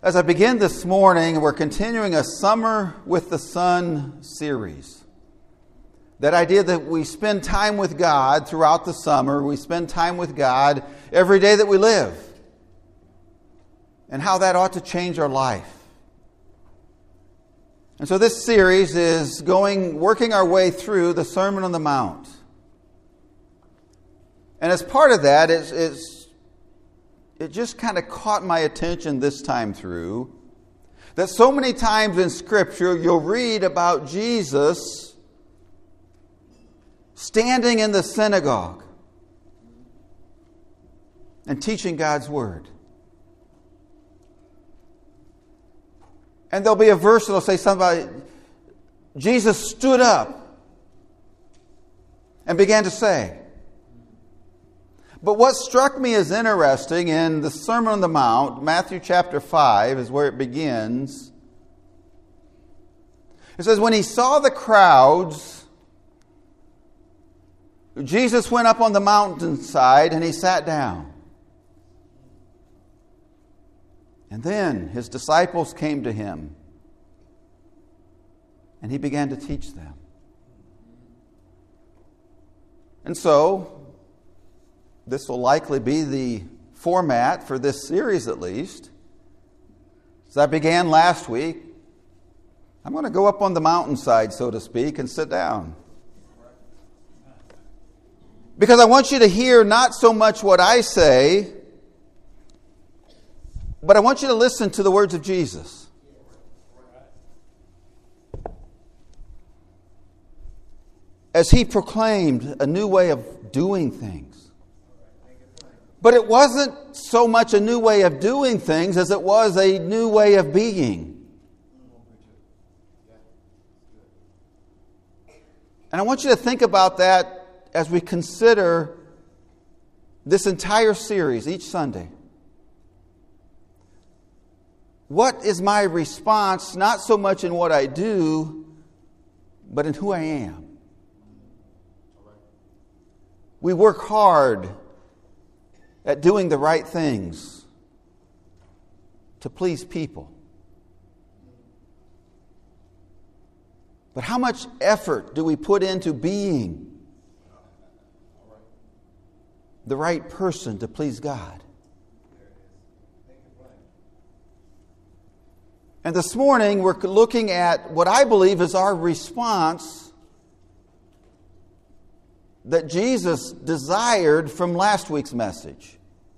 As I begin this morning, we're continuing a Summer with the Sun series. That idea that we spend time with God throughout the summer, we spend time with God every day that we live, and how that ought to change our life. And so this series is working our way through the Sermon on the Mount. And as part of that, it just kind of caught my attention this time through that so many times in Scripture you'll read about Jesus standing in the synagogue and teaching God's Word. And there'll be a verse that'll say something about Jesus stood up and began to say. But what struck me as interesting in the Sermon on the Mount, Matthew chapter 5 is where it begins. It says, when he saw the crowds, Jesus went up on the mountainside and he sat down. And then his disciples came to him and he began to teach them. And so, this will likely be the format for this series at least. As I began last week, I'm going to go up on the mountainside, so to speak, and sit down. Because I want you to hear not so much what I say, but I want you to listen to the words of Jesus. As he proclaimed a new way of doing things. But it wasn't so much a new way of doing things as it was a new way of being. And I want you to think about that as we consider this entire series each Sunday. What is my response, not so much in what I do, but in who I am? We work hard at doing the right things to please people. But how much effort do we put into being the right person to please God? And this morning we're looking at what I believe is our response that Jesus desired from last week's message.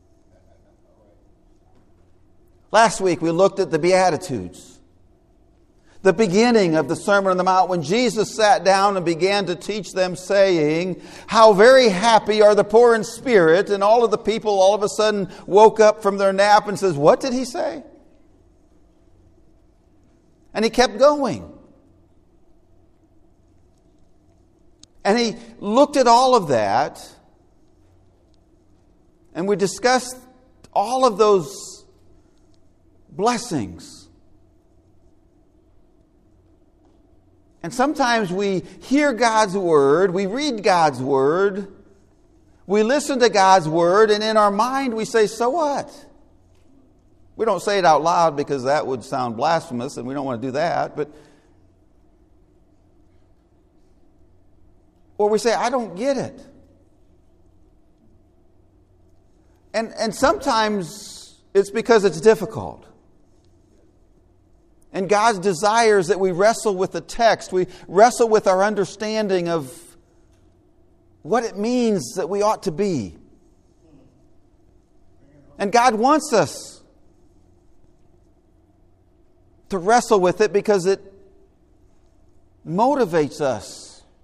Last week we looked at the Beatitudes, the beginning of the Sermon on the Mount, when Jesus sat down and began to teach them, saying, how very happy are the poor in spirit, and all of the people all of a sudden woke up from their nap and says, what did he say? And he kept going. And he looked at all of that, and we discussed all of those blessings. And sometimes we hear God's Word, we read God's Word, we listen to God's Word, and in our mind we say, so what? We don't say it out loud because that would sound blasphemous, and we don't want to do that, but or we say, I don't get it. And sometimes it's because it's difficult. And God's desires that we wrestle with the text. We wrestle with our understanding of what it means that we ought to be. And God wants us to wrestle with it because it motivates us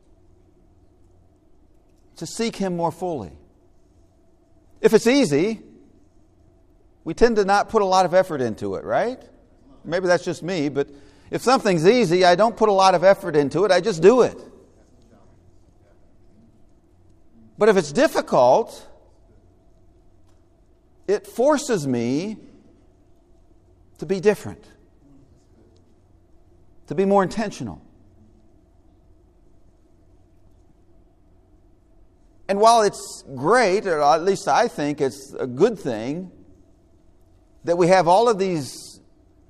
to seek Him more fully. If it's easy, we tend to not put a lot of effort into it, right? Maybe that's just me, but if something's easy, I don't put a lot of effort into it, I just do it. But if it's difficult, it forces me to be different, to be more intentional. And while it's great, or at least I think it's a good thing, that we have all of these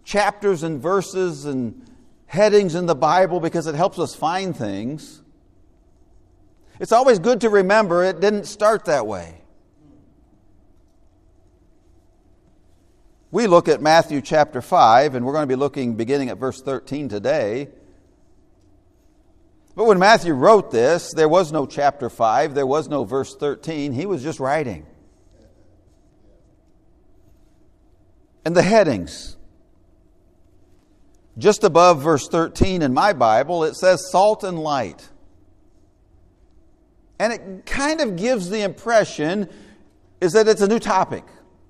chapters and verses and headings in the Bible because it helps us find things. It's always good to remember it didn't start that way. We look at Matthew chapter 5, and we're going to be looking beginning at verse 13 today. But when Matthew wrote this, there was no chapter 5, there was no verse 13. He was just writing. And the headings. Just above verse 13 in my Bible, it says salt and light. And it kind of gives the impression is that it's a new topic.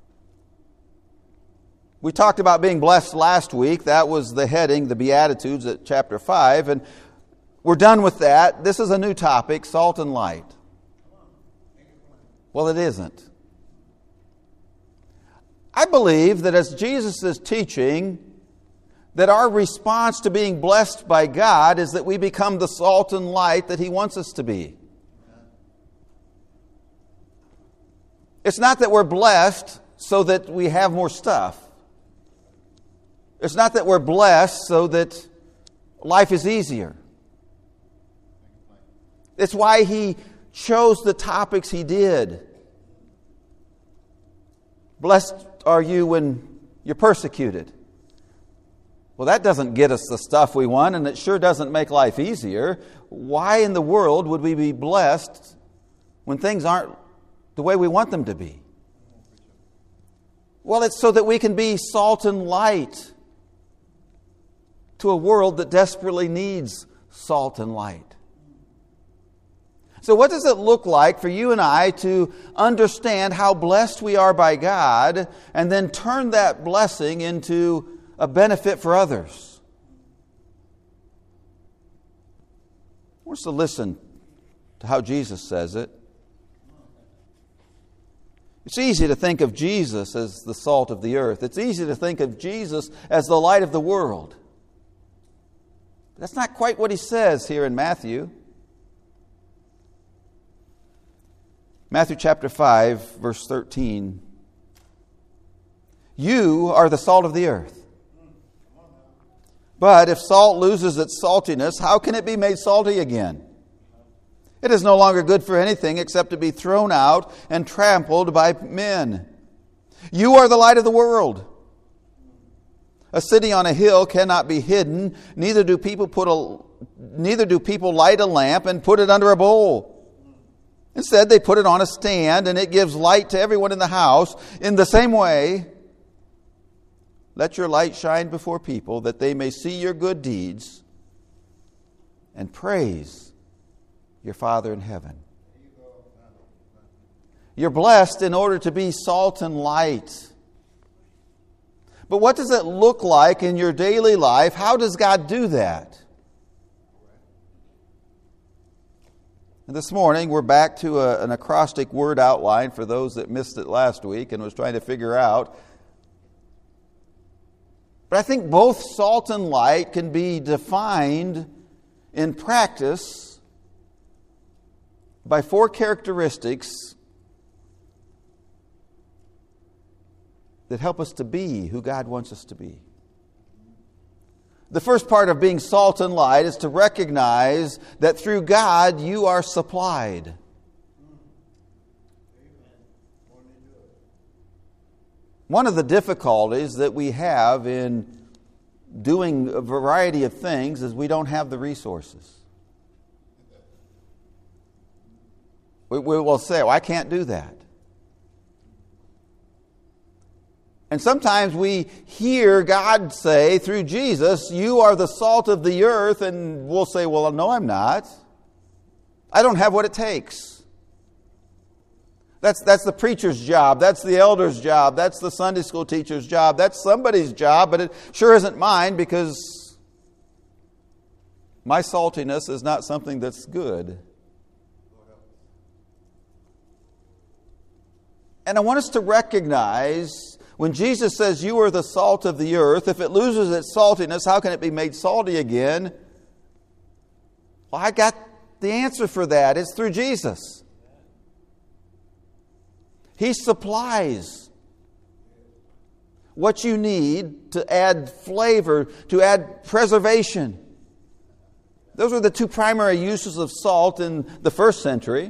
We talked about being blessed last week. That was the heading, the Beatitudes at chapter 5. And we're done with that. This is a new topic, salt and light. Well, it isn't. I believe that as Jesus is teaching, that our response to being blessed by God is that we become the salt and light that He wants us to be. It's not that we're blessed so that we have more stuff. It's not that we're blessed so that life is easier. It's why He chose the topics He did. Blessed are you when you're persecuted. Well, that doesn't get us the stuff we want, and it sure doesn't make life easier. Why in the world would we be blessed when things aren't the way we want them to be? Well, it's so that we can be salt and light to a world that desperately needs salt and light. So what does it look like for you and I to understand how blessed we are by God and then turn that blessing into a benefit for others? I want us to listen to how Jesus says it. It's easy to think of Jesus as the salt of the earth. It's easy to think of Jesus as the light of the world. But that's not quite what He says here in Matthew. Matthew chapter 5, verse 13. You are the salt of the earth. But if salt loses its saltiness, how can it be made salty again? It is no longer good for anything except to be thrown out and trampled by men. You are the light of the world. A city on a hill cannot be hidden, neither do people light a lamp and put it under a bowl. Instead, they put it on a stand, and it gives light to everyone in the house. In the same way, let your light shine before people, that they may see your good deeds and praise your Father in heaven. You're blessed in order to be salt and light. But what does it look like in your daily life? How does God do that? And this morning, we're back to an acrostic word outline for those that missed it last week and was trying to figure out. But I think both salt and light can be defined in practice by 4 characteristics that help us to be who God wants us to be. The first part of being salt and light is to recognize that through God you are supplied. One of the difficulties that we have in doing a variety of things is we don't have the resources. We will say, well, I can't do that. And sometimes we hear God say through Jesus, you are the salt of the earth, and we'll say, well, no, I'm not. I don't have what it takes. That's the preacher's job. That's the elder's job. That's the Sunday school teacher's job. That's somebody's job, but it sure isn't mine because my saltiness is not something that's good. And I want us to recognize when Jesus says you are the salt of the earth, if it loses its saltiness, how can it be made salty again? Well, I got the answer for that. It's through Jesus. He supplies. what you need to add flavor, to add preservation. Those were the two primary uses of salt in the first century.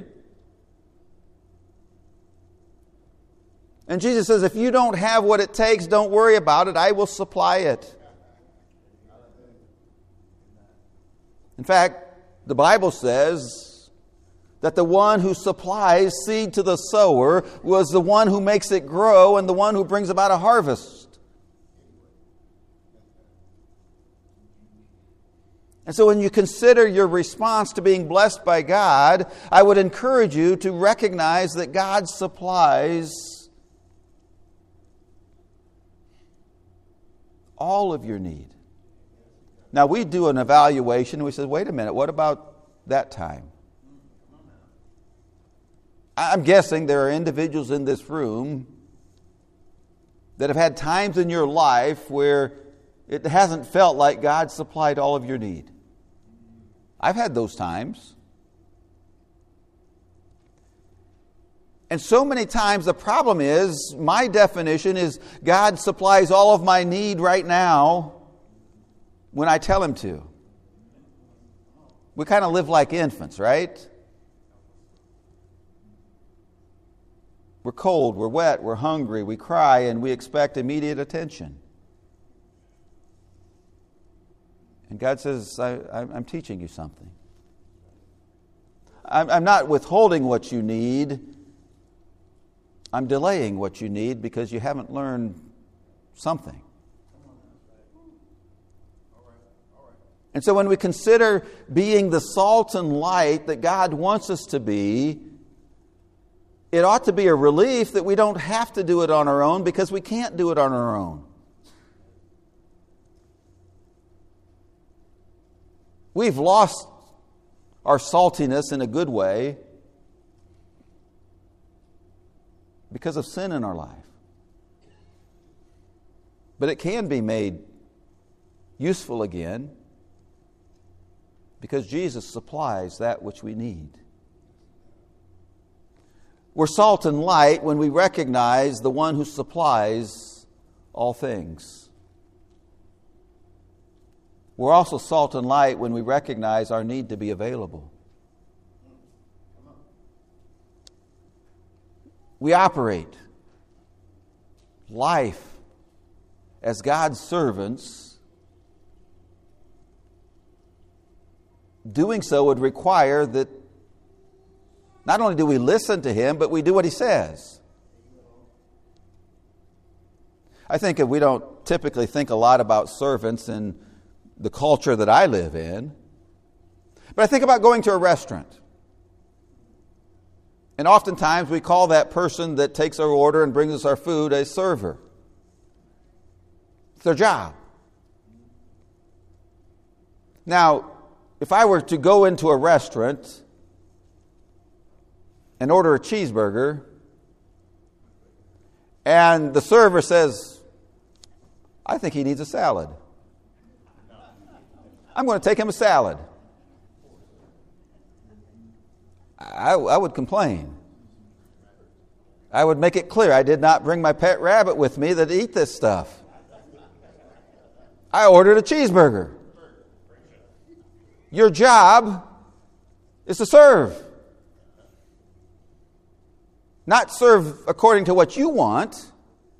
And Jesus says, if you don't have what it takes, don't worry about it. I will supply it. In fact, the Bible says that the one who supplies seed to the sower was the one who makes it grow and the one who brings about a harvest. And so when you consider your response to being blessed by God, I would encourage you to recognize that God supplies all of your need. Now, we do an evaluation and we say, wait a minute, what about that time? I'm guessing there are individuals in this room that have had times in your life where it hasn't felt like God supplied all of your need. I've had those times. And so many times the problem is, my definition is God supplies all of my need right now when I tell Him to. We kind of live like infants, right? We're cold, we're wet, we're hungry, we cry, and we expect immediate attention. And God says, I'm teaching you something. I'm not withholding what you need. I'm delaying what you need because you haven't learned something. And so when we consider being the salt and light that God wants us to be, it ought to be a relief that we don't have to do it on our own because we can't do it on our own. We've lost our saltiness in a good way because of sin in our life. But it can be made useful again because Jesus supplies that which we need. We're salt and light when we recognize the one who supplies all things. We're also salt and light when we recognize our need to be available. We operate life as God's servants. Doing so would require that not only do we listen to Him, but we do what He says. I think if we don't typically think a lot about servants in the culture that I live in, but I think about going to a restaurant. And oftentimes we call that person that takes our order and brings us our food a server. It's their job. Now, if I were to go into a restaurant and order a cheeseburger, and the server says, I think he needs a salad, I'm going to take him a salad. I would complain. I would make it clear I did not bring my pet rabbit with me that eat this stuff. I ordered a cheeseburger. Your job is to serve. Not serve according to what you want,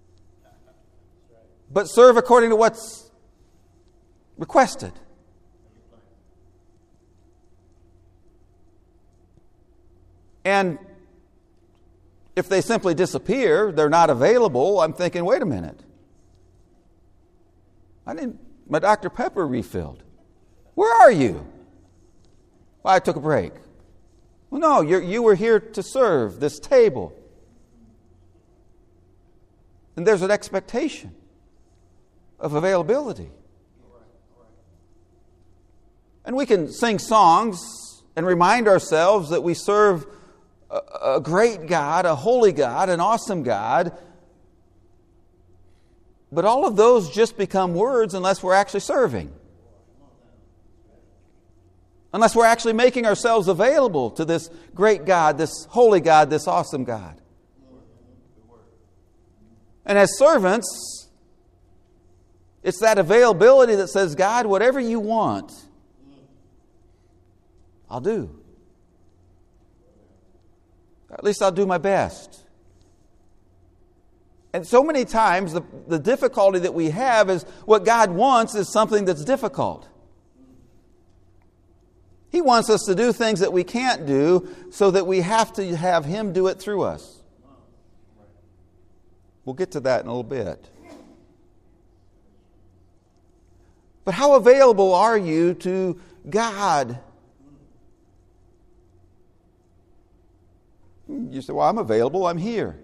but serve according to what's requested. And if they simply disappear, they're not available, I'm thinking, wait a minute. I need my Dr. Pepper refilled. Where are you? Well, I took a break. Well, no, you were here to serve this table. And there's an expectation of availability. And we can sing songs and remind ourselves that we serve a great God, a holy God, an awesome God. But all of those just become words unless we're actually serving. Unless we're actually making ourselves available to this great God, this holy God, this awesome God. And as servants, It's that availability that says, God, whatever you want, I'll do. At least I'll do my best. And so many times the difficulty that we have is what God wants is something that's difficult. He wants us to do things that we can't do so that we have to have Him do it through us. We'll get to that in a little bit. But how available are you to God? You say, well, I'm available, I'm here.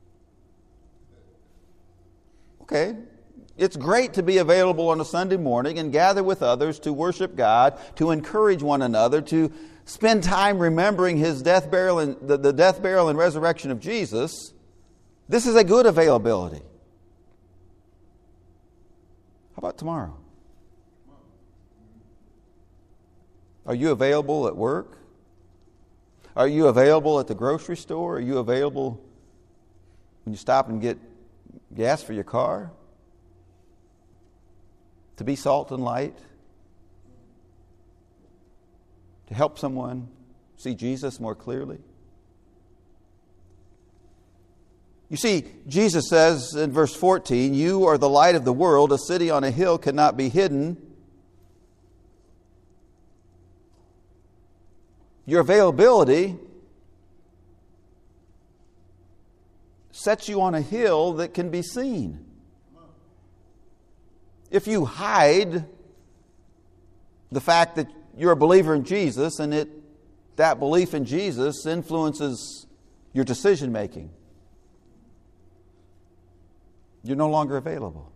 Okay. It's great to be available on a Sunday morning and gather with others to worship God, to encourage one another, to spend time remembering His death, burial, and the death, burial, and resurrection of Jesus. This is a good availability. How about tomorrow? Are you available at work? Are you available at the grocery store? Are you available when you stop and get gas for your car? To be salt and light? To help someone see Jesus more clearly? You see, Jesus says in verse 14, you are the light of the world. A city on a hill cannot be hidden. Your availability sets you on a hill that can be seen. If you hide the fact that you're a believer in Jesus and that belief in Jesus influences your decision making, you're no longer available.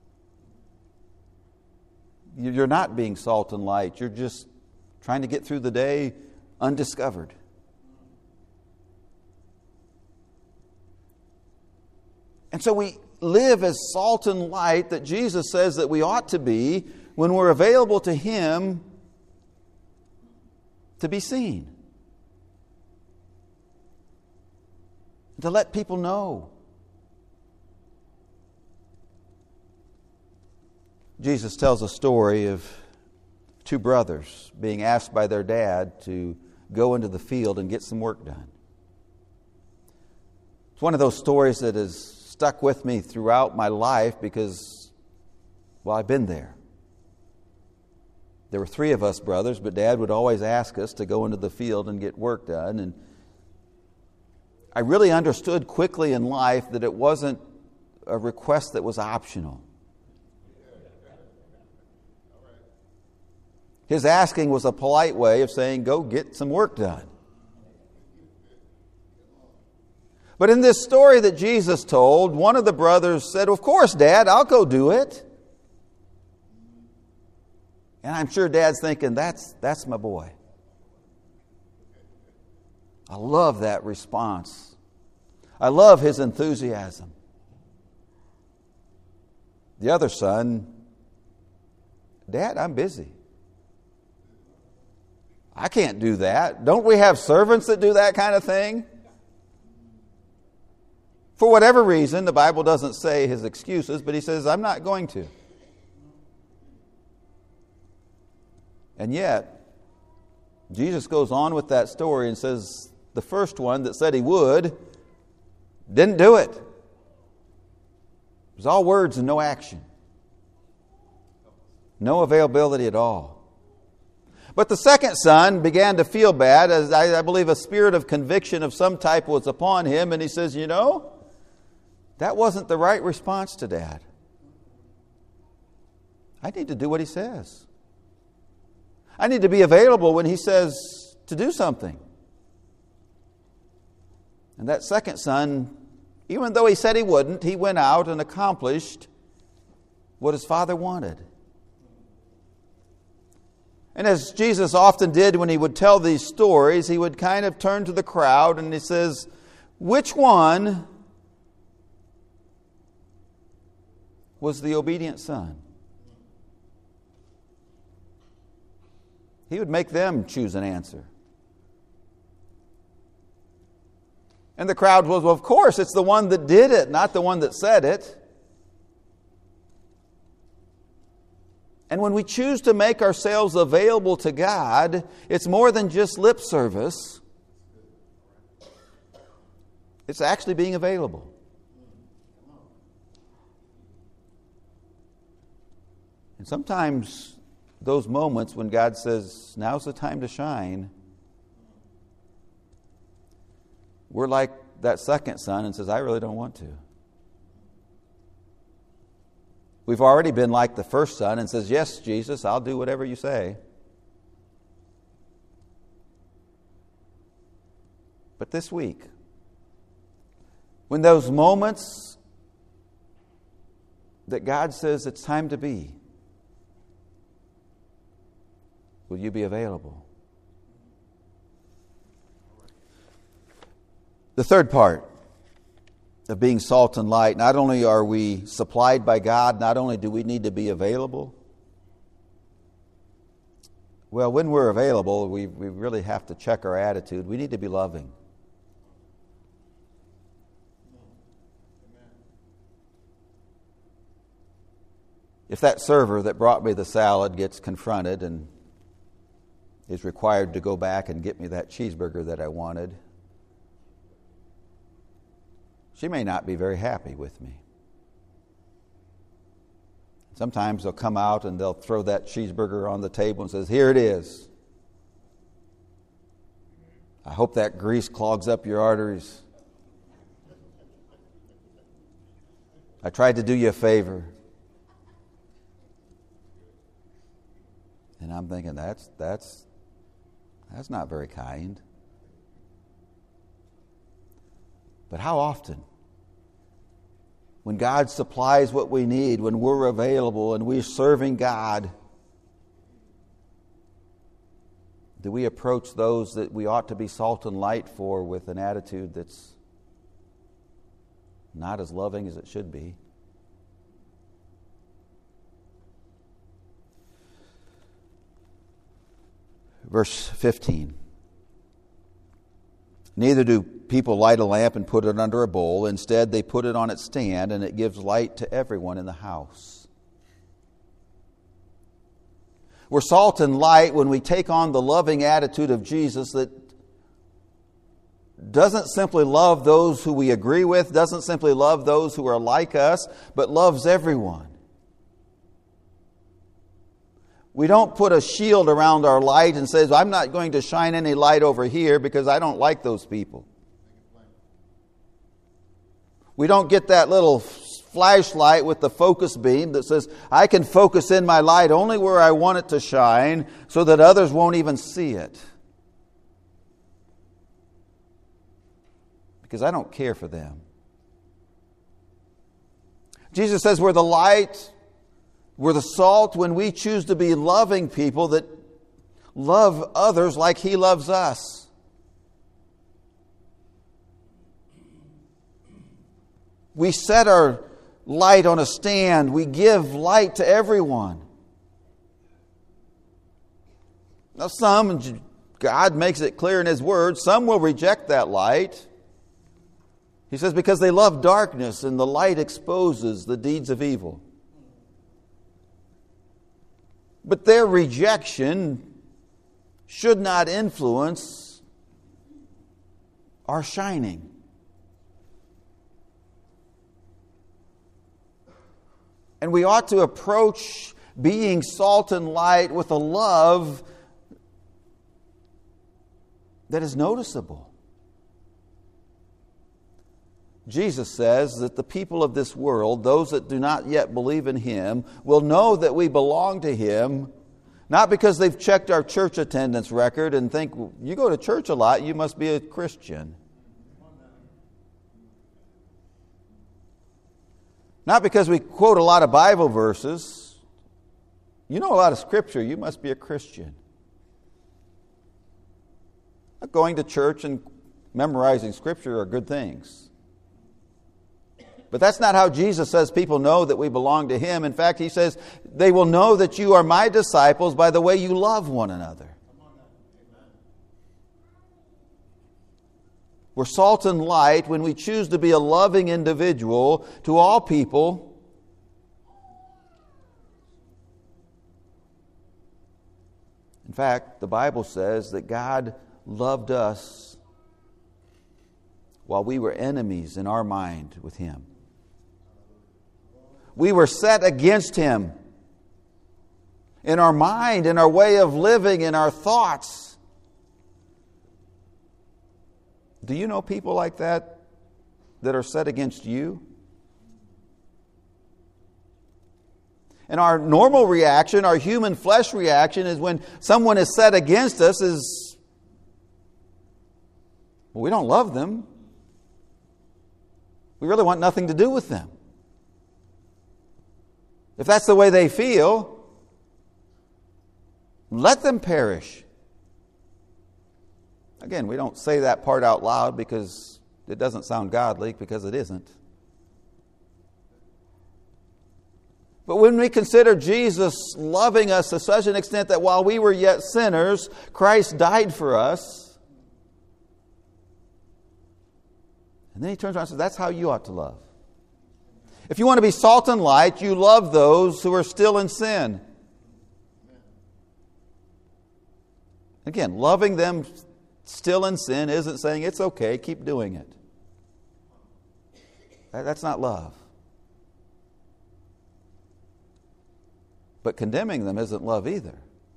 You're not being salt and light. You're just trying to get through the day undiscovered. And so we live as salt and light that Jesus says that we ought to be when we're available to Him to be seen. To let people know. Jesus tells a story of two brothers being asked by their dad to go into the field and get some work done. It's one of those stories that has stuck with me throughout my life because, well, I've been there. There were three of us brothers, but Dad would always ask us to go into the field and get work done. And I really understood quickly in life that it wasn't a request that was optional. His asking was a polite way of saying, go get some work done. But in this story that Jesus told, one of the brothers said, of course, Dad, I'll go do it. And I'm sure Dad's thinking, that's my boy. I love that response. I love his enthusiasm. The other son, Dad, I'm busy. I can't do that. Don't we have servants that do that kind of thing? For whatever reason, the Bible doesn't say his excuses, but he says, I'm not going to. And yet, Jesus goes on with that story and says, the first one that said he would, didn't do it. It was all words and no action. No availability at all. But the second son began to feel bad, as I believe a spirit of conviction of some type was upon him, and he says, that wasn't the right response to Dad. I need to do what he says. I need to be available when he says to do something. And that second son, even though he said he wouldn't, he went out and accomplished what his father wanted. And as Jesus often did when he would tell these stories, he would kind of turn to the crowd and he says, which one was the obedient son? He would make them choose an answer. And the crowd was, well, of course, it's the one that did it, not the one that said it. And when we choose to make ourselves available to God, it's more than just lip service. It's actually being available. And sometimes those moments when God says, now's the time to shine, we're like that second son and says, I really don't want to. We've already been like the first son and says, yes, Jesus, I'll do whatever you say. But this week, when those moments that God says it's time to be, will you be available? The third part of being salt and light, not only are we supplied by God, not only do we need to be available. Well, when we're available, we really have to check our attitude. We need to be loving. If that server that brought me the salad gets confronted and is required to go back and get me that cheeseburger that I wanted, she may not be very happy with me. Sometimes they'll come out and they'll throw that cheeseburger on the table and says, here it is. I hope that grease clogs up your arteries. I tried to do you a favor. And I'm thinking, that's not very kind. But how often, when God supplies what we need, when we're available and we're serving God, do we approach those that we ought to be salt and light for with an attitude that's not as loving as it should be? Verse 15. Neither do people light a lamp and put it under a bowl. Instead, they put it on its stand, and it gives light to everyone in the house. We're salt and light when we take on the loving attitude of Jesus that doesn't simply love those who we agree with, doesn't simply love those who are like us, but loves everyone. We don't put a shield around our light and says, I'm not going to shine any light over here because I don't like those people. We don't get that little flashlight with the focus beam that says, I can focus in my light only where I want it to shine so that others won't even see it. Because I don't care for them. Jesus says we're the light, we're the salt when we choose to be loving people that love others like He loves us. We set our light on a stand. We give light to everyone. Now some, God makes it clear in His Word, some will reject that light. He says because they love darkness and the light exposes the deeds of evil. But their rejection should not influence our shining. And we ought to approach being salt and light with a love that is noticeable. Jesus says that the people of this world, those that do not yet believe in Him, will know that we belong to Him, not because they've checked our church attendance record and think, you go to church a lot, you must be a Christian. Not because we quote a lot of Bible verses. You know a lot of Scripture, you must be a Christian. Going to church and memorizing Scripture are good things. But that's not how Jesus says people know that we belong to Him. In fact, He says, they will know that you are my disciples by the way you love one another. We're salt and light when we choose to be a loving individual to all people. In fact, the Bible says that God loved us while we were enemies in our mind with Him. We were set against Him in our mind, in our way of living, in our thoughts. Do you know people like that are set against you? And our normal reaction, our human flesh reaction, is when someone is set against us is, well, we don't love them. We really want nothing to do with them. If that's the way they feel, let them perish. Again, we don't say that part out loud because it doesn't sound godly, because it isn't. But when we consider Jesus loving us to such an extent that while we were yet sinners, Christ died for us, and then He turns around and says, that's how you ought to love. If you want to be salt and light, you love those who are still in sin. Again, loving them still in sin isn't saying it's okay, keep doing it. That's not love. But condemning them isn't love either.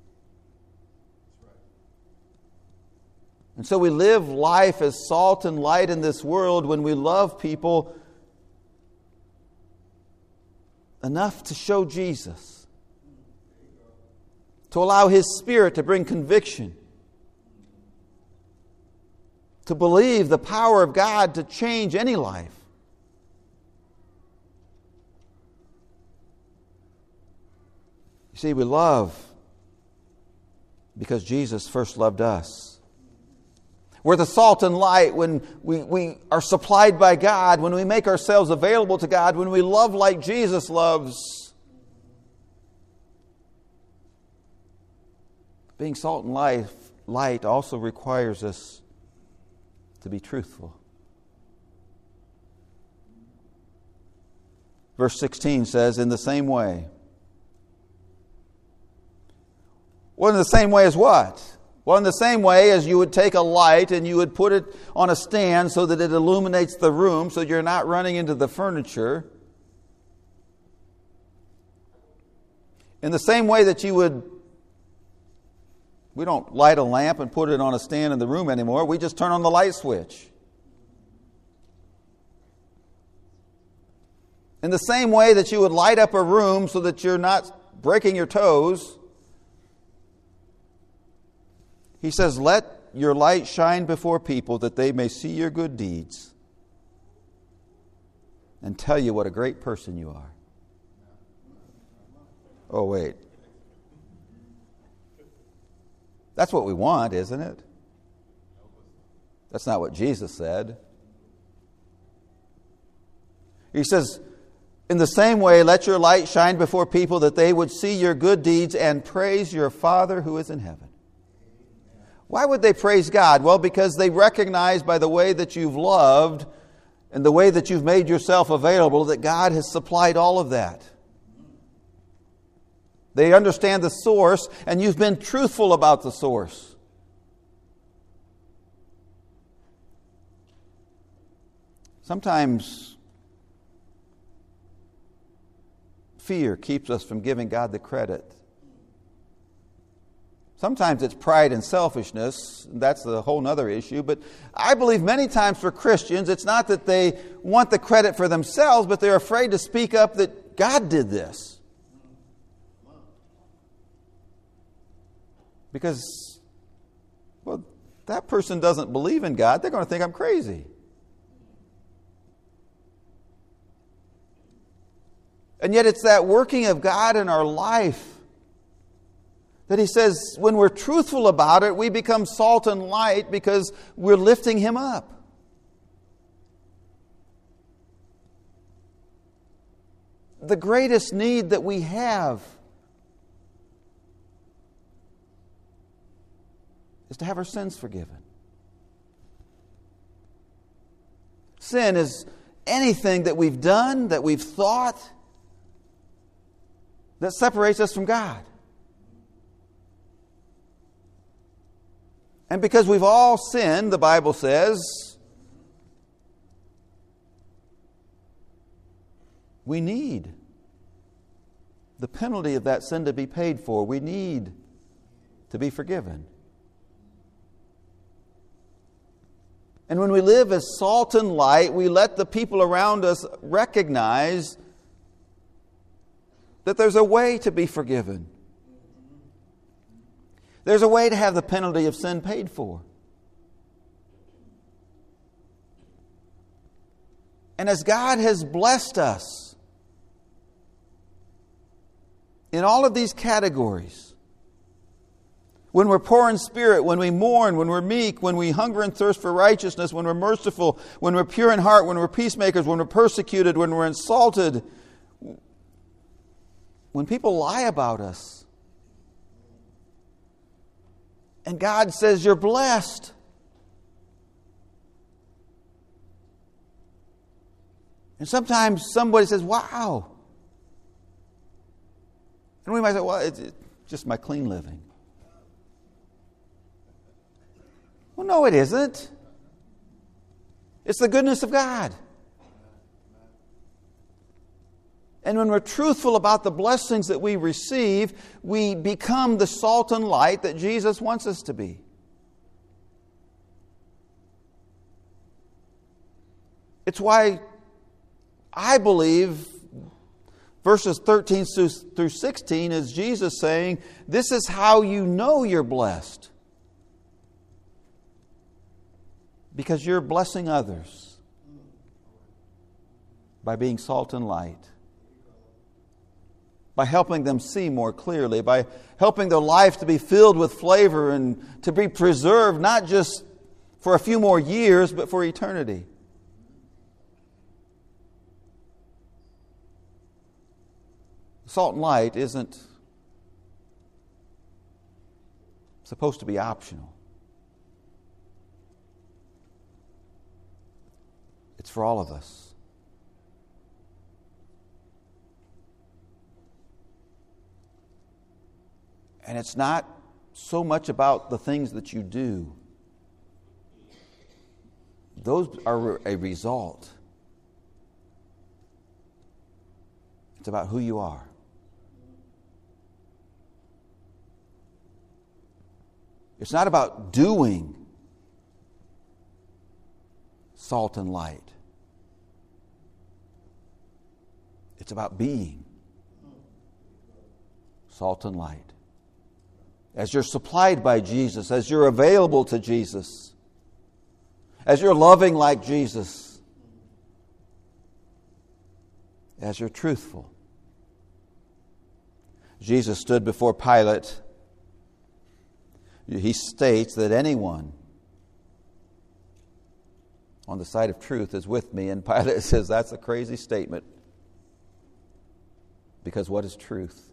And so we live life as salt and light in this world when we love people enough to show Jesus, to allow His Spirit to bring conviction, to believe the power of God to change any life. You see, we love because Jesus first loved us. We're the salt and light when we are supplied by God, when we make ourselves available to God, when we love like Jesus loves. Being salt and light also requires us to be truthful. Verse 16 says, in the same way. Well, in the same way as what? Well, in the same way as you would take a light and you would put it on a stand so that it illuminates the room so you're not running into the furniture. In the same way that we don't light a lamp and put it on a stand in the room anymore. We just turn on the light switch. In the same way that you would light up a room so that you're not breaking your toes, He says, let your light shine before people that they may see your good deeds and tell you what a great person you are. Oh, wait. That's what we want, isn't it? That's not what Jesus said. He says, in the same way, let your light shine before people that they would see your good deeds and praise your Father who is in heaven. Why would they praise God? Well, because they recognize by the way that you've loved and the way that you've made yourself available that God has supplied all of that. They understand the source, and you've been truthful about the source. Sometimes fear keeps us from giving God the credit. Sometimes it's pride and selfishness. That's a whole other issue. But I believe many times for Christians, it's not that they want the credit for themselves, but they're afraid to speak up that God did this. Because, well, that person doesn't believe in God. They're going to think I'm crazy. And yet it's that working of God in our life that He says, when we're truthful about it, we become salt and light because we're lifting Him up. The greatest need that we have is to have our sins forgiven. Sin is anything that we've done, that we've thought, that separates us from God. And because we've all sinned, the Bible says, we need the penalty of that sin to be paid for. We need to be forgiven. And when we live as salt and light, we let the people around us recognize that there's a way to be forgiven. There's a way to have the penalty of sin paid for. And as God has blessed us in all of these categories, when we're poor in spirit, when we mourn, when we're meek, when we hunger and thirst for righteousness, when we're merciful, when we're pure in heart, when we're peacemakers, when we're persecuted, when we're insulted, when people lie about us, and God says, you're blessed. And sometimes somebody says, wow. And we might say, well, it's just my clean living. Well, no, it isn't. It's the goodness of God. And when we're truthful about the blessings that we receive, we become the salt and light that Jesus wants us to be. It's why I believe verses 13 through 16 is Jesus saying, this is how you know you're blessed. Because you're blessing others by being salt and light. By helping them see more clearly, by helping their life to be filled with flavor and to be preserved not just for a few more years, but for eternity. Salt and light isn't supposed to be optional. It's for all of us. And it's not so much about the things that you do. Those are a result. It's about who you are. It's not about doing salt and light. It's about being salt and light. As you're supplied by Jesus, as you're available to Jesus, as you're loving like Jesus, as you're truthful. Jesus stood before Pilate. He states that anyone on the side of truth is with me, and Pilate says that's a crazy statement. Because what is truth?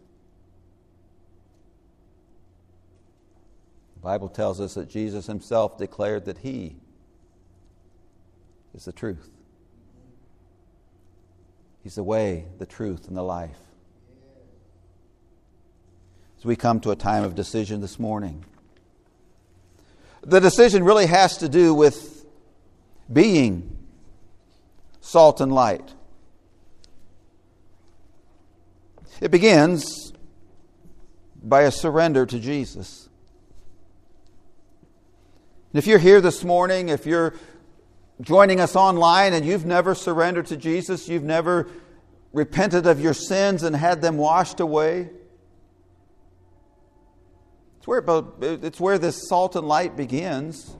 The Bible tells us that Jesus himself declared that he is the truth. He's the way, the truth, and the life. As we come to a time of decision this morning, the decision really has to do with being salt and light. It begins by a surrender to Jesus. And if you're here this morning, if you're joining us online and you've never surrendered to Jesus, you've never repented of your sins and had them washed away, it's where this salt and light begins.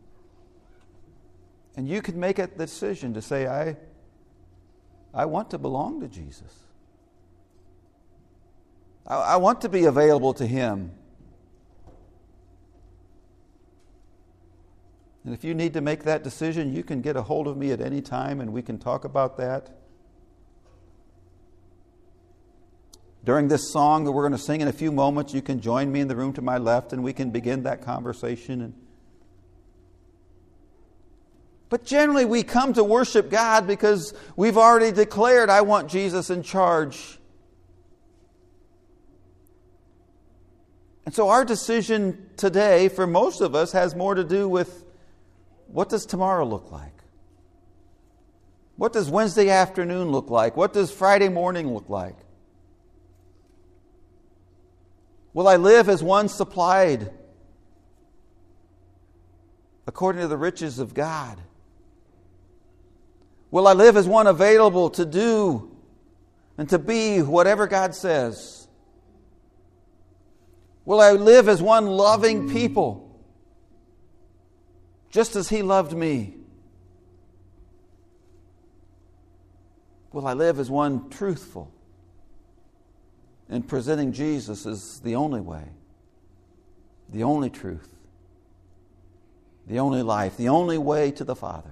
And you can make a decision to say, I want to belong to Jesus. I want to be available to Him. And if you need to make that decision, you can get a hold of me at any time and we can talk about that. During this song that we're going to sing in a few moments, you can join me in the room to my left and we can begin that conversation. But generally we come to worship God because we've already declared, I want Jesus in charge. And so our decision today, for most of us, has more to do with what does tomorrow look like? What does Wednesday afternoon look like? What does Friday morning look like? Will I live as one supplied according to the riches of God? Will I live as one available to do and to be whatever God says? Will I live as one loving people, just as He loved me? Will I live as one truthful in presenting Jesus as the only way, the only truth, the only life, the only way to the Father?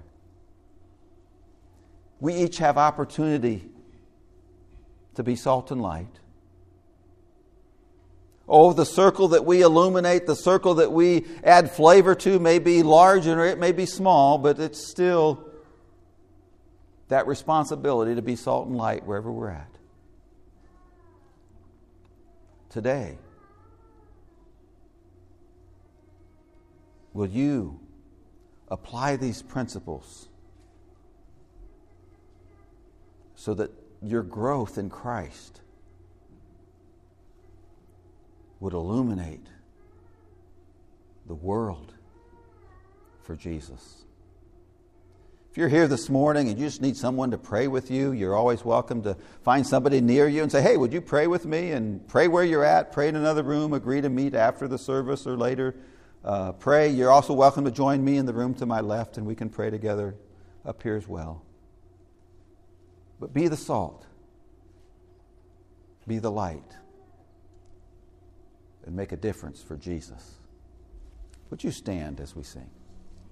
We each have opportunity to be salt and light. Oh, the circle that we illuminate, the circle that we add flavor to may be large or it may be small, but it's still that responsibility to be salt and light wherever we're at. Today, will you apply these principles so that your growth in Christ would illuminate the world for Jesus? If you're here this morning and you just need someone to pray with you, you're always welcome to find somebody near you and say, hey, would you pray with me? And pray where you're at, pray in another room, agree to meet after the service or later. Pray. You're also welcome to join me in the room to my left, and we can pray together up here as well. But be the salt, be the light, and make a difference for Jesus. Would you stand as we sing?